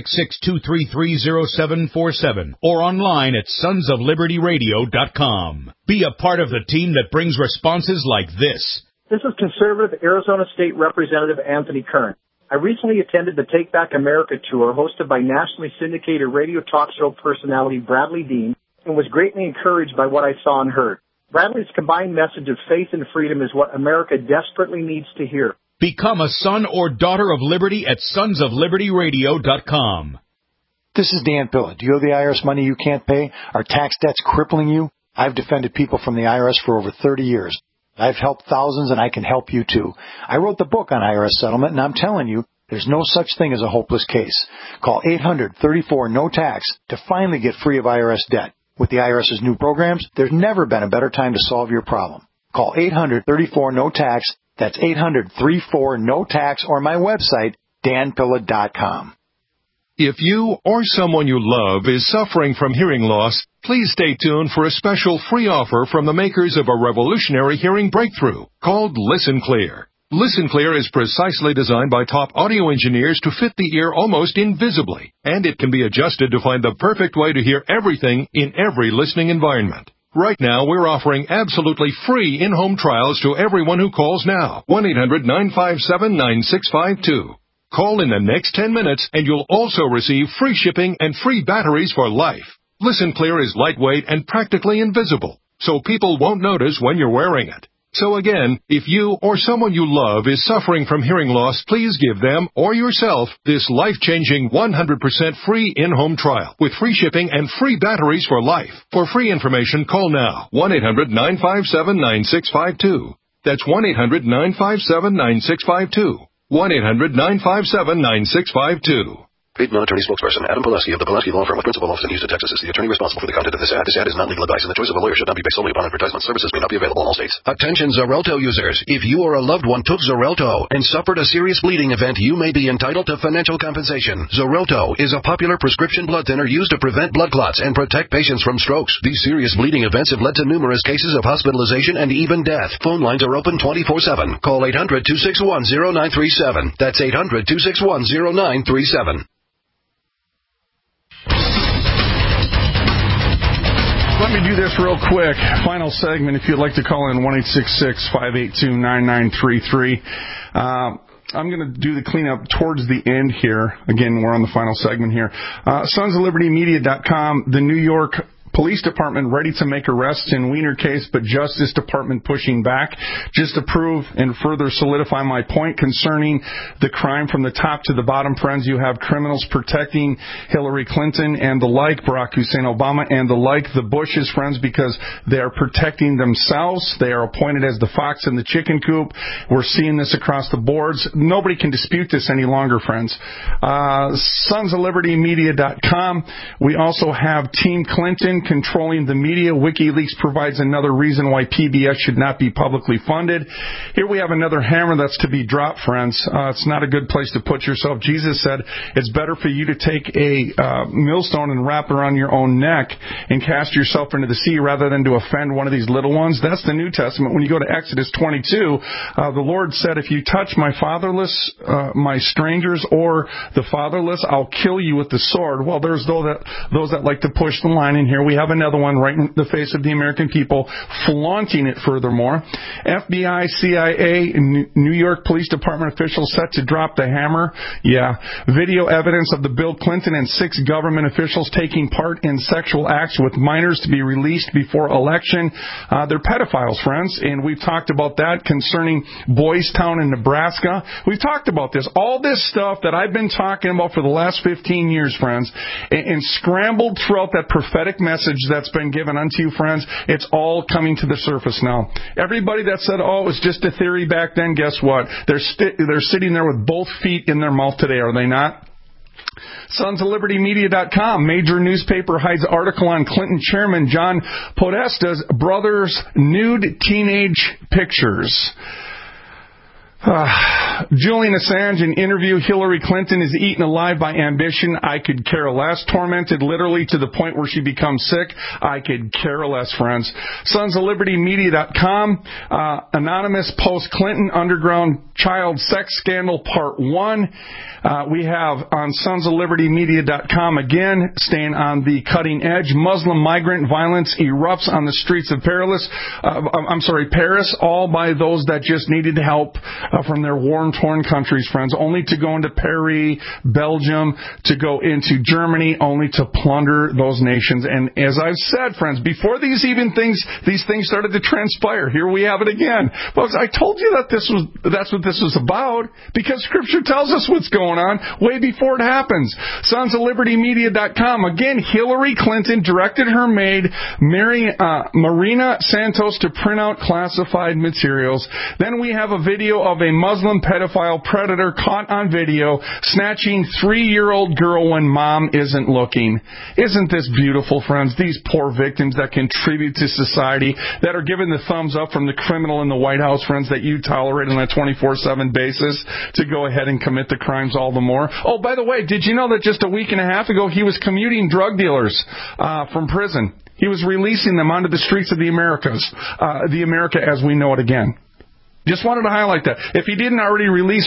Speaker 2: 1-866-233-0747 or online at sonsoflibertyradio.com. Be a part of the team that brings responses like this.
Speaker 17: This is conservative Arizona State Representative Anthony Kern. I recently attended the Take Back America tour hosted by nationally syndicated radio talk show personality Bradley Dean and was greatly encouraged by what I saw and heard. Bradley's combined message of faith and freedom is what America desperately needs to hear.
Speaker 2: Become a son or daughter of liberty at sonsoflibertyradio.com.
Speaker 18: This is Dan Pilla. Do you owe the IRS money you can't pay? Are tax debts crippling you? I've defended people from the IRS for over 30 years. I've helped thousands, and I can help you, too. I wrote the book on IRS settlement, and I'm telling you, there's no such thing as a hopeless case. Call 800-34-NO-TAX to finally get free of IRS debt. With the IRS's new programs, there's never been a better time to solve your problem. Call 800-34-NO-TAX. That's 800-34-NO-TAX, or my website, danpilla.com.
Speaker 19: If you or someone you love is suffering from hearing loss, please stay tuned for a special free offer from the makers of a revolutionary hearing breakthrough called Listen Clear. Listen Clear is precisely designed by top audio engineers to fit the ear almost invisibly, and it can be adjusted to find the perfect way to hear everything in every listening environment. Right now, we're offering absolutely free in-home trials to everyone who calls now. 1-800-957-9652. Call in the next 10 minutes, and you'll also receive free shipping and free batteries for life. Listen Clear is lightweight and practically invisible, so people won't notice when you're wearing it. So again, if you or someone you love is suffering from hearing loss, please give them or yourself this life-changing 100% free in-home trial with free shipping and free batteries for life. For free information, call now. 1-800-957-9652. That's 1-800-957-9652. 1-800-957-9652.
Speaker 15: Paid non-attorney spokesperson Adam Pulaski of the Pulaski Law Firm with principal office in Houston, Texas, is the attorney responsible for the content of this ad. This ad is not legal advice, and the choice of a lawyer should not be based solely upon advertisement. Services may not be available in all states. Attention Xarelto users. If you or a loved one took Xarelto and suffered a serious bleeding event, you may be entitled to financial compensation. Xarelto is a popular prescription blood thinner used to prevent blood clots and protect patients from strokes. These serious bleeding events have led to numerous cases of hospitalization and even death. Phone lines are open 24/7. Call 800-261-0937. That's 800-261-0937.
Speaker 4: Let me do this real quick. Final segment. If you'd like to call in, 1-866-582-9933. I'm going to do the cleanup towards the end here. Again, we're on the final segment here. SonsOfLibertyMedia.com, the New York Police Department ready to make arrests in Wiener case, but Justice Department pushing back. Just to prove and further solidify my point concerning the crime from the top to the bottom, friends, you have criminals protecting Hillary Clinton and the like, Barack Hussein Obama and the like, the Bushes, friends, because they are protecting themselves. They are appointed as the fox in the chicken coop. We're seeing this across the boards. Nobody can dispute this any longer, friends. SonsOfLibertyMedia.com. We also have Team Clinton controlling the media. WikiLeaks provides another reason why PBS should not be publicly funded. Here we have another hammer that's to be dropped, friends. It's not a good place to put yourself. Jesus said it's better for you to take a millstone and wrap it around your own neck and cast yourself into the sea rather than to offend one of these little ones. That's the New Testament. When you go to Exodus 22, the Lord said, if you touch my fatherless, my strangers, or the fatherless, I'll kill you with the sword. Well, there's those that like to push the line, and here we We have another one right in the face of the American people, flaunting it furthermore. FBI, CIA, New York Police Department officials set to drop the hammer. Yeah. Video evidence of the Bill Clinton and 6 government officials taking part in sexual acts with minors to be released before election. They're pedophiles, friends, and we've talked about that concerning Boys Town in Nebraska. We've talked about this. All this stuff that I've been talking about for the last 15 years, friends, and scrambled throughout that prophetic message that's been given unto you, friends, it's all coming to the surface now. Everybody that said, oh, it was just a theory back then, guess what? They're sitting there with both feet in their mouth today, are they not? SonsOfLibertyMedia.com, major newspaper, hides article on Clinton Chairman John Podesta's brother's nude teenage pictures. Julian Assange, in interview, Hillary Clinton is eaten alive by ambition. I could care less. Tormented literally to the point where she becomes sick. I could care less, friends. SonsOfLibertyMedia.com, anonymous post Clinton underground child sex scandal part 1. We have on SonsOfLibertyMedia.com, again, staying on the cutting edge, Muslim migrant violence erupts on the streets of Paris, all by those that just needed help from their war-torn countries, friends, only to go into Paris, Belgium, to go into Germany, only to plunder those nations. And as I've said, friends, before these things started to transpire, here we have it again. Folks, I told you that that's what this was about, because Scripture tells us what's going on way before it happens. SonsOfLibertyMedia.com. Again, Hillary Clinton directed her maid, Marina Santos, to print out classified materials. Then we have a video of a Muslim pedophile predator caught on video snatching 3-year-old girl when mom isn't looking. Isn't this beautiful, friends? These poor victims that contribute to society, that are given the thumbs up from the criminal in the White House, friends, that you tolerate on a 24/7 basis to go ahead and commit the crimes all the more. Oh, by the way, did you know that just a week and a half ago he was commuting drug dealers from prison? He was releasing them onto the streets of the Americas, the America as we know it again. Just wanted to highlight that. If he didn't already release,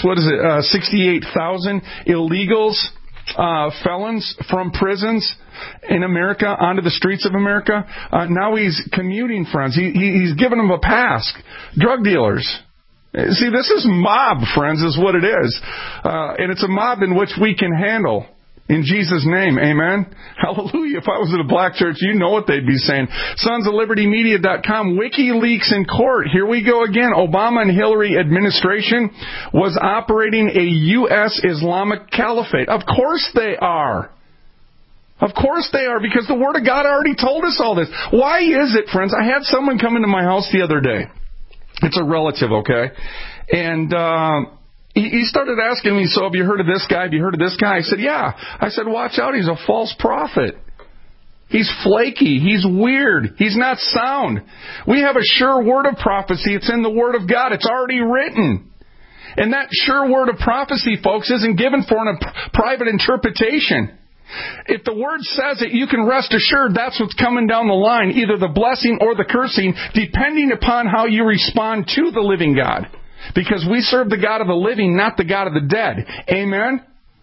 Speaker 4: 68,000 illegals, felons from prisons in America onto the streets of America, now he's commuting, friends. He's giving them a pass. Drug dealers. See, this is mob, friends, is what it is. And it's a mob in which we can handle. In Jesus' name, amen? Hallelujah. If I was at a black church, you know what they'd be saying. SonsOfLibertyMedia.com, WikiLeaks in court. Here we go again. Obama and Hillary administration was operating a U.S. Islamic caliphate. Of course they are. Of course they are, because the Word of God already told us all this. Why is it, friends? I had someone come into my house the other day. It's a relative, okay? And he started asking me, so have you heard of this guy? Have you heard of this guy? I said, yeah. I said, watch out, he's a false prophet. He's flaky. He's weird. He's not sound. We have a sure word of prophecy. It's in the Word of God. It's already written. And that sure word of prophecy, folks, isn't given for a private interpretation. If the Word says it, you can rest assured that's what's coming down the line, either the blessing or the cursing, depending upon how you respond to the living God. Because we serve the God of the living, not the God of the dead. Amen?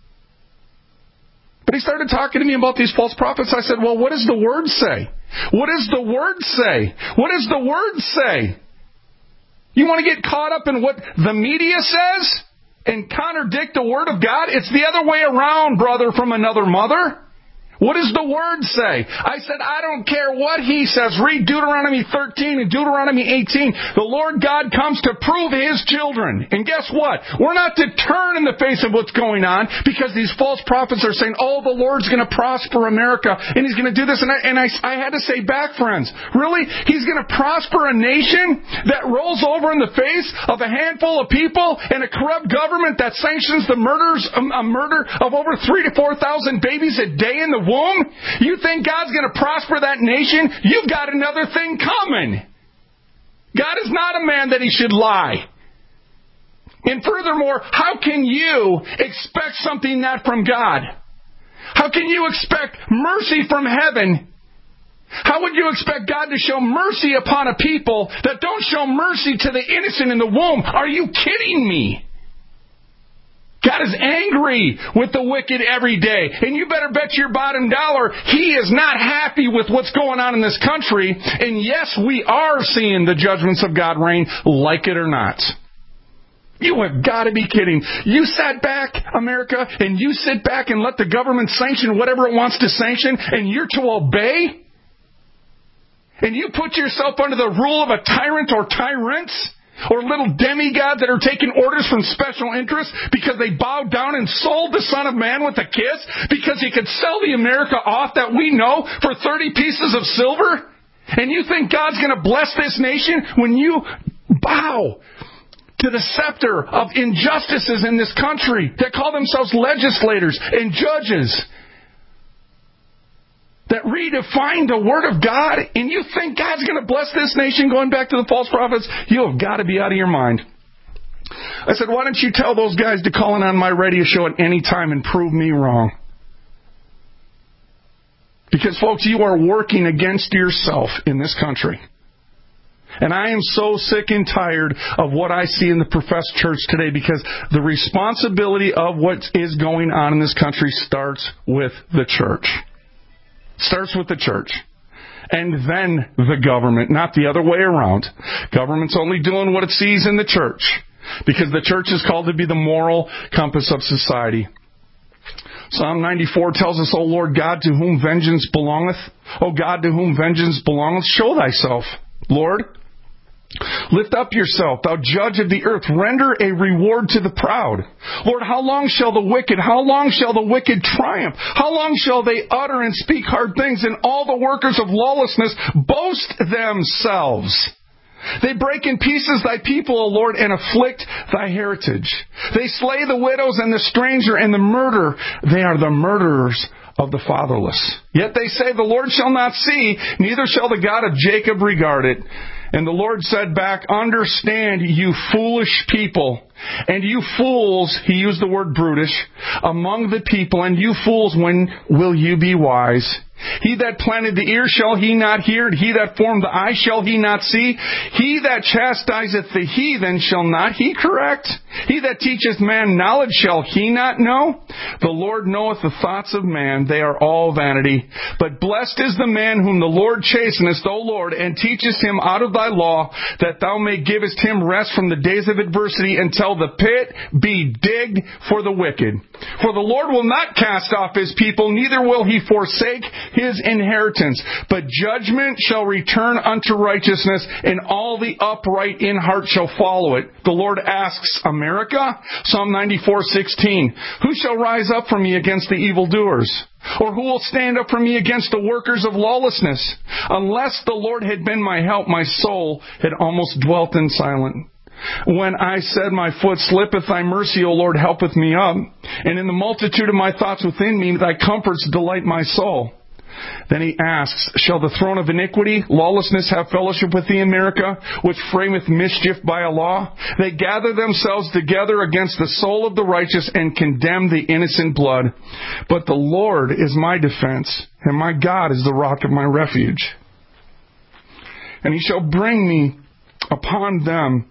Speaker 4: But he started talking to me about these false prophets. I said, well, what does the Word say? What does the Word say? What does the Word say? You want to get caught up in what the media says and contradict the Word of God? It's the other way around, brother from another mother. What does the Word say? I said, I don't care what he says. Read Deuteronomy 13 and Deuteronomy 18. The Lord God comes to prove His children. And guess what? We're not to turn in the face of what's going on, because these false prophets are saying, oh, the Lord's going to prosper America and He's going to do this. And I had to say back, friends, really? He's going to prosper a nation that rolls over in the face of a handful of people and a corrupt government that sanctions the murder of over 3,000 to 4,000 babies a day in the womb? You think God's going to prosper that nation? You've got another thing coming. God is not a man that He should lie. And furthermore, how can you expect something not from God? How can you expect mercy from heaven? How would you expect God to show mercy upon a people that don't show mercy to the innocent in the womb? Are you kidding me? God is angry with the wicked every day. And you better bet your bottom dollar He is not happy with what's going on in this country. And yes, we are seeing the judgments of God reign, like it or not. You have got to be kidding. You sat back, America, and you sit back and let the government sanction whatever it wants to sanction, and you're to obey? And you put yourself under the rule of a tyrant or tyrants? Or little demigods that are taking orders from special interests because they bowed down and sold the Son of Man with a kiss because he could sell the America off that we know for 30 pieces of silver? And you think God's going to bless this nation when you bow to the scepter of injustices in this country that call themselves legislators and judges that redefine the Word of God, and you think God's going to bless this nation going back to the false prophets? You have got to be out of your mind. I said, why don't you tell those guys to call in on my radio show at any time and prove me wrong? Because, folks, you are working against yourself in this country. And I am so sick and tired of what I see in the professed church today, because the responsibility of what is going on in this country starts with the church. Starts with the church. And then the government, not the other way around. Government's only doing what it sees in the church, because the church is called to be the moral compass of society. Psalm 94 tells us, O Lord God, to whom vengeance belongeth, O God, to whom vengeance belongeth, show thyself, Lord. Lift up yourself, thou judge of the earth. Render a reward to the proud. Lord, how long shall the wicked triumph? How long shall they utter and speak hard things, and all the workers of lawlessness boast themselves? They break in pieces thy people, O Lord, and afflict thy heritage. They slay the widows and the stranger and the murderer. They are the murderers of the fatherless. Yet they say, the Lord shall not see, neither shall the God of Jacob regard it. And the Lord said back, understand, you foolish people, and you fools, he used the word brutish, among the people, and you fools, when will you be wise? He that planted the ear, shall he not hear? And he that formed the eye, shall he not see? He that chastiseth the heathen, shall not he correct? He that teacheth man knowledge, shall he not know? The Lord knoweth the thoughts of man, they are all vanity. But blessed is the man whom the Lord chasteneth, O Lord, and teachest him out of thy law, that thou may givest him rest from the days of adversity, until the pit be digged for the wicked. For the Lord will not cast off his people, neither will he forsake his inheritance. But judgment shall return unto righteousness, and all the upright in heart shall follow it. The Lord asks, America? Psalm 94:16. Who shall rise up for me against the evildoers? Or who will stand up for me against the workers of lawlessness? Unless the Lord had been my help, my soul had almost dwelt in silence. When I said, my foot slippeth, thy mercy, O Lord, helpeth me up. And in the multitude of my thoughts within me, thy comforts delight my soul. Then he asks, shall the throne of iniquity, lawlessness, have fellowship with thee, America, which frameth mischief by a law? They gather themselves together against the soul of the righteous, and condemn the innocent blood. But the Lord is my defense, and my God is the rock of my refuge. And he shall bring me upon them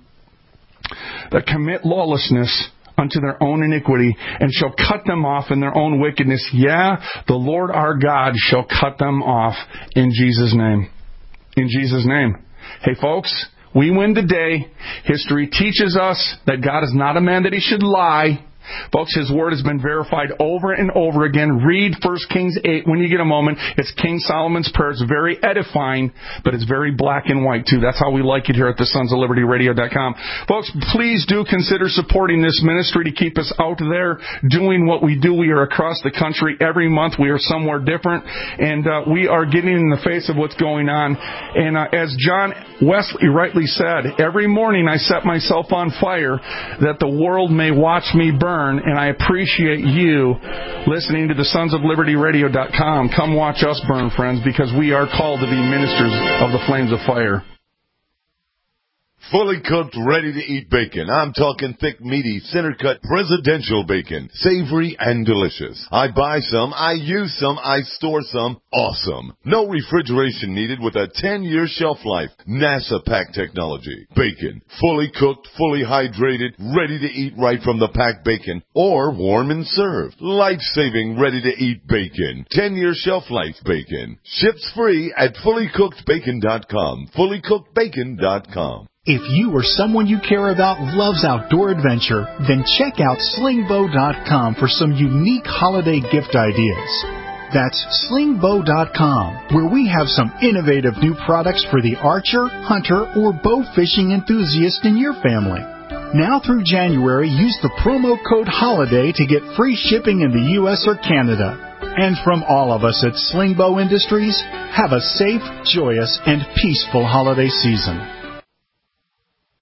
Speaker 4: that commit lawlessness unto their own iniquity, and shall cut them off in their own wickedness. Yeah, the Lord our God shall cut them off in Jesus' name. In Jesus' name. Hey folks, we win today. History teaches us that God is not a man that he should lie. Folks, his word has been verified over and over again. Read 1 Kings 8 when you get a moment. It's King Solomon's prayer. It's very edifying, but it's very black and white too. That's how we like it here at the Sons of Liberty Radio.com. Folks, please do consider supporting this ministry to keep us out there doing what we do. We are across the country every month. We are somewhere different, and we are getting in the face of what's going on. And as John Wesley rightly said, every morning I set myself on fire that the world may watch me burn. And I appreciate you listening to the Sons of Liberty Radio.com. Come watch us burn, friends, because we are called to be ministers of the flames of fire.
Speaker 20: fully cooked, ready-to-eat bacon. I'm talking thick, meaty, center-cut presidential bacon. Savory and delicious. I buy some, I use some, I store some. Awesome. No refrigeration needed with a 10-year shelf life. NASA pack technology. Bacon. Fully cooked, fully hydrated, ready to eat right from the packed bacon. Or warm and served. Life-saving, ready-to-eat bacon. 10-year shelf life bacon. Ships free at fullycookedbacon.com. fullycookedbacon.com.
Speaker 21: If you or someone you care about loves outdoor adventure, then check out slingbow.com for some unique holiday gift ideas. That's slingbow.com, where we have some innovative new products for the archer, hunter, or bow fishing enthusiast in your family. Now through January, use the promo code HOLIDAY to get free shipping in the U.S. or Canada. And from all of us at Slingbow Industries, have a safe, joyous, and peaceful holiday season.